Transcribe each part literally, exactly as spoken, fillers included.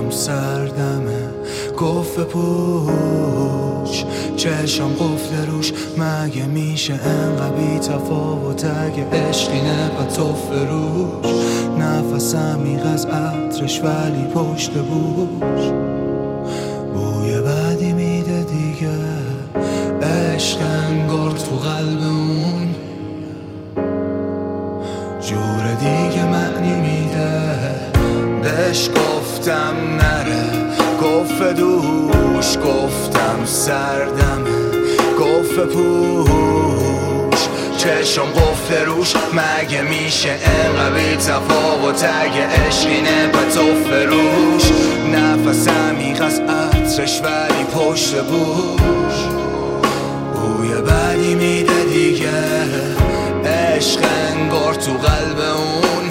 هم سردمه، گفت پوش چشم قفل روش. مگه میشه انقدر بی تفاوت اگه عشقی نپتوف روش؟ نفس عمیق از عطرش ولی پشت بوش بوی بدی میده دیگه. عشق انگار تو قلب اون جور دیگه معنی میده. بهش گفتم نره، گفت دوش، گفتم سردمه، گفت پوش چشم قفل روش. مگه میشه انقدر بی تفاوت اگه عشقی نپتوف روش؟ نفس عمیق از عطرش ولی پشت بوش بوی بدی میده دیگه. عشق انگار تو قلب اون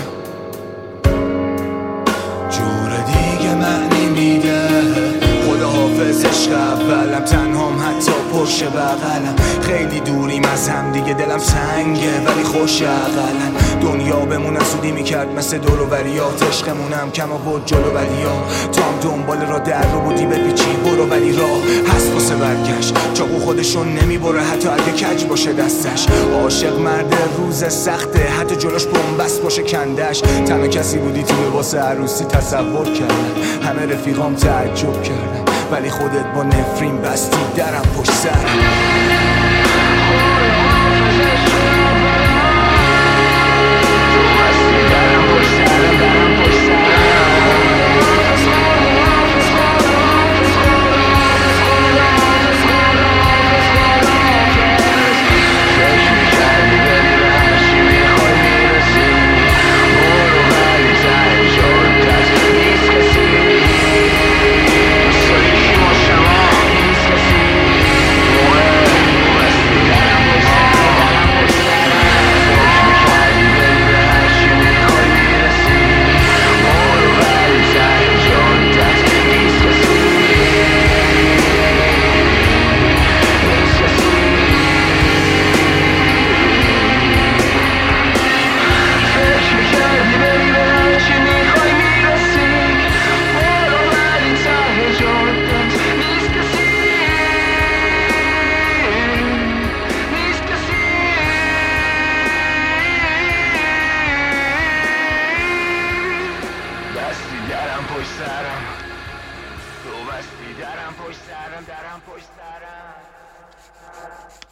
جور دیگه معنی میده. خداحافظ عشق اولم، تنهام حتی پشت بغلم. خیلی دوریم از هم دیگه، دلم سنگه ولی خوش اقلن. دنیا بمون سودی میکرد مثل دور و بریات، عشقمونم کم آورد جلو بدیا. تا هم دنبال را در رو بودی بپیچی برو، ولی راه هست واسه برگشت. چاقو خودشون نمیبره حتی اگه کج باشه دستش. عاشق مرد روز سخته حتی جلوش بنبست باشه کندش. تنها کسی بودی توی واسه عروسی تصور کردن، همه رفیقام تعجب کردن، ولی خودت با نفرین بستی درم پشت سرم. درم پشت سرم، تو بستی درم پشت سرم، درم پشت سرم.